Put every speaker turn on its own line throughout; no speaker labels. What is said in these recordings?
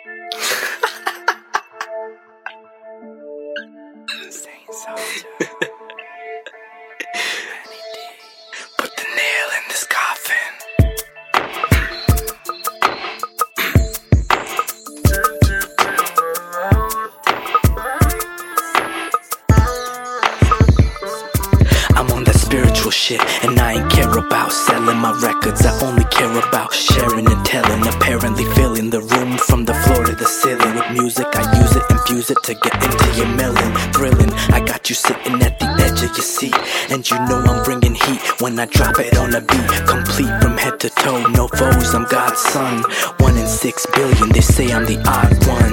Put the nail in this coffin. I'm on that spiritual shit, and I ain't care about selling my records. I only care about sharing and telling. Apparently filling the room from the floor to the ceiling with music. I use it, infuse it to get into your melon. Thrilling, I got you sitting at the edge of your seat, and you know I'm bringing heat when I drop it on a beat. Complete from head to toe, no foes, I'm God's son. 1 in 6 billion, they say I'm the odd one.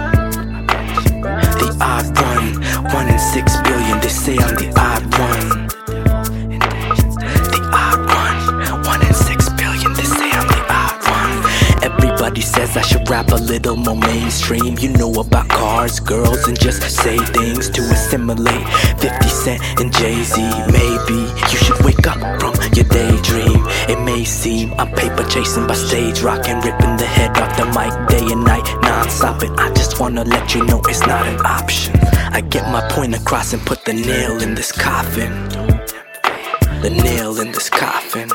The odd one. 1 in 6 billion, they say I'm the odd one. The odd one. 1 in 6 billion, they say I'm the odd one. Everybody says I should rap a little more mainstream. You know about cars, girls, and just say things to assimilate 50 Cent and Jay-Z. Maybe you should wake up from your daydream. It may seem I'm paper chasing by stage rocking, ripping the head off the mic day and night, non-stop it. I just wanna let you know it's not an option. I get my point across and put the nail in this coffin. The nail in this coffin.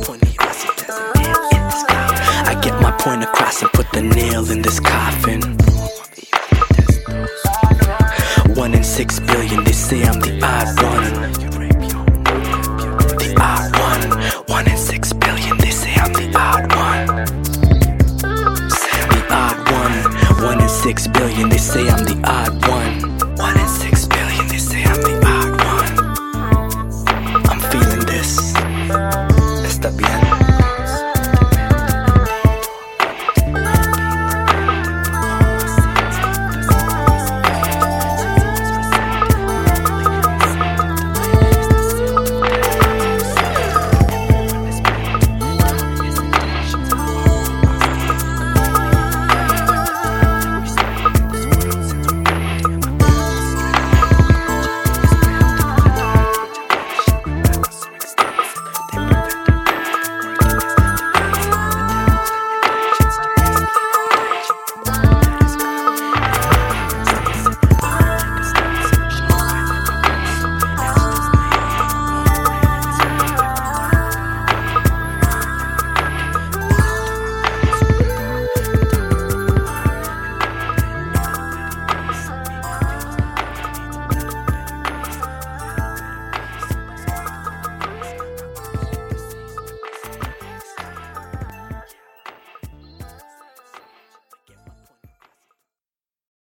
I get my point across and put the nail in this coffin. 1 in 6 billion, they say I'm the odd one. The odd one. 1 in 6 billion, they say I'm the odd one. The odd one. 1 in 6 billion, they say I'm the odd one.